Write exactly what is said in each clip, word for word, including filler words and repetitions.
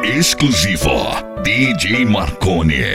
Exclusivo D J Marconi.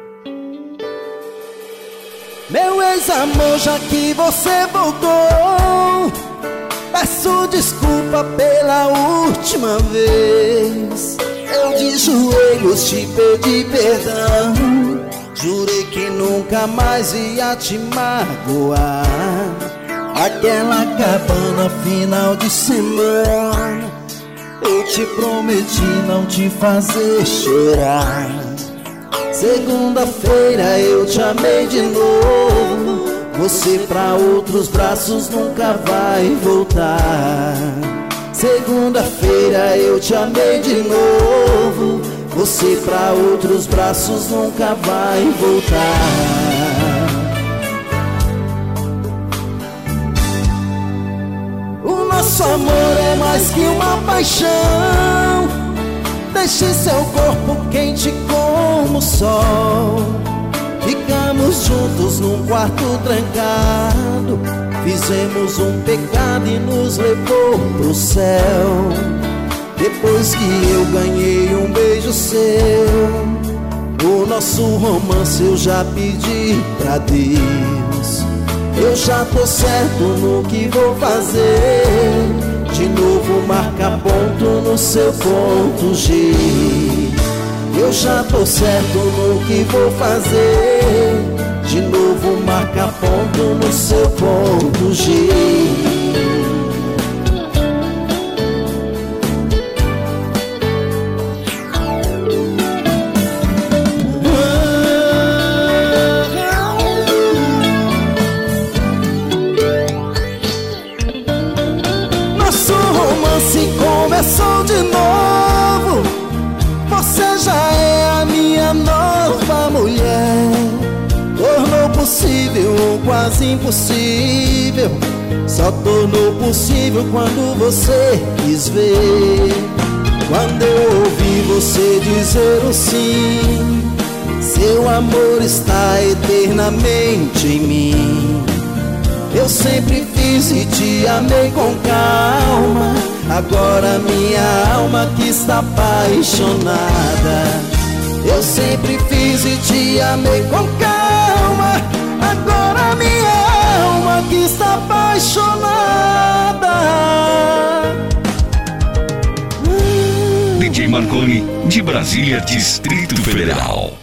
Meu ex-amor, já que você voltou, peço desculpa pela última vez. Eu de joelhos te pedi perdão, jurei que nunca mais ia te magoar. Aquela cabana final de semana, eu te prometi não te fazer chorar. Segunda-feira eu te amei de novo, você pra outros braços nunca vai voltar. Segunda-feira eu te amei de novo, você pra outros braços nunca vai voltar. O nosso amor é mais que uma paixão, deixe seu corpo quente como o sol. Ficamos juntos num quarto trancado, fizemos um pecado e nos levou pro céu. Depois que eu ganhei um beijo seu, o nosso romance eu já pedi pra Deus. Eu já tô certo no que vou fazer, de novo marca ponto no seu ponto G. Eu já tô certo no que vou fazer, de novo marca ponto no seu ponto G. Nosso romance começou de novo, você já é a minha nova mulher. Tornou possível o quase impossível, só tornou possível quando você quis ver. Quando eu ouvi você dizer o sim, seu amor está eternamente em mim. Eu sempre fiz e te amei com calma, agora minha alma que está apaixonada. Eu sempre fiz e te amei com calma, agora minha alma que está apaixonada. D J Marconi, de Brasília, Distrito Federal.